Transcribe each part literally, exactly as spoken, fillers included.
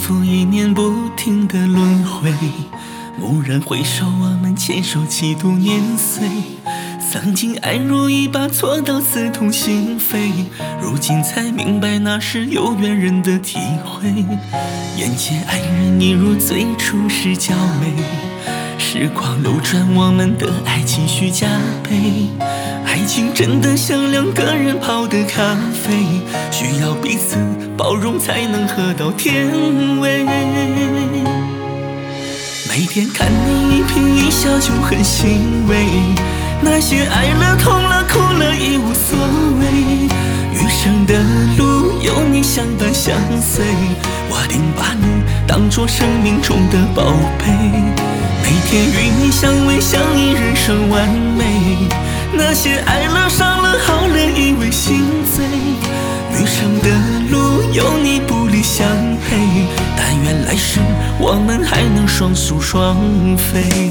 复一年不停的轮回，蓦然回首，我们牵手几度年岁，曾经爱如一把锉刀刺痛心扉，如今才明白那是有缘人的体会。眼前爱人一如最初时娇美，时光流转，我们的爱继续加倍。爱情真的像两个人泡的咖啡，需要彼此包容才能喝到甜味。每天看你一颦一笑就很欣慰，那些爱了痛了哭了已无所谓，余生的路有你相伴相随，我定把你当作生命中的宝贝。每天与你相偎相依，人生完美，那些爱了伤了好了以为心醉，余生的路有你不离相陪，但愿来世我们还能双宿双飞。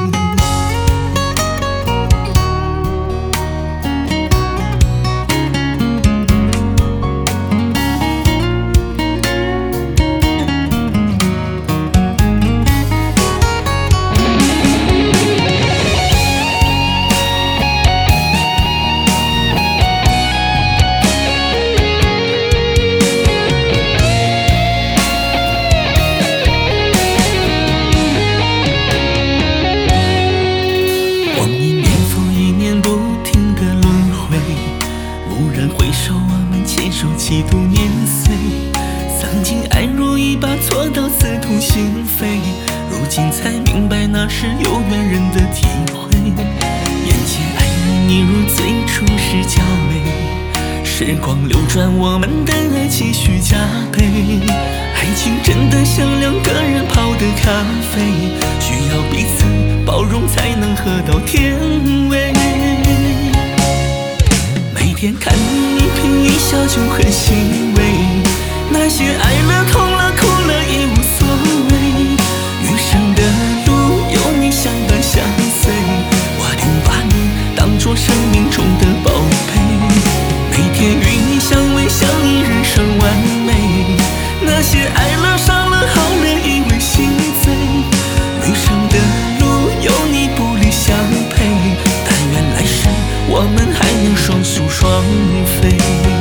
回首，我们牵手几度年岁，曾经爱如一把锉刀刺痛心扉，如今才明白那是有缘人的体会。眼前爱人一如最初时娇美，时光流转，我们的爱继续加倍。爱情真的像两个人泡的咖啡，需要彼此包容才能喝到甜味。每天看你一颦一笑就很欣慰，那些爱了痛了哭了已无所谓，余生的路有你相伴相随，我定把你当作生命中的宝贝。每天与你相偎相依，人生完美，那些爱了伤了好了以为心醉，余生的路有你不离相陪，但愿来世我们还能双宿双飞。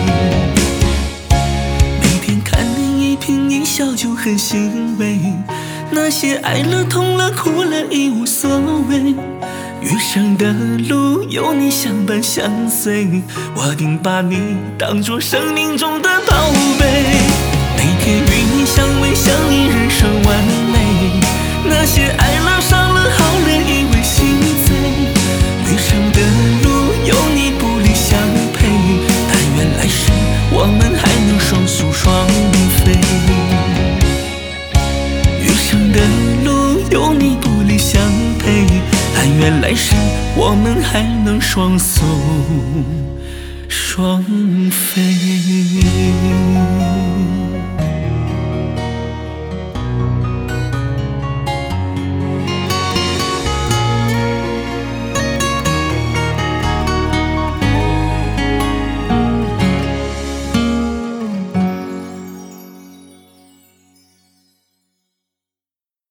每天看你一颦一笑就很欣慰，那些爱了痛了哭了已无所谓，余生的路有你相伴相随，我定把你当作生命中的宝贝。每天与你相偎相依，人生完美，那些爱了伤了好了以为心醉，余生的路有你不离相陪，但愿来世我们还能双宿双飞。余生的路有你不离相陪，但愿来世我们还能双宿双飞。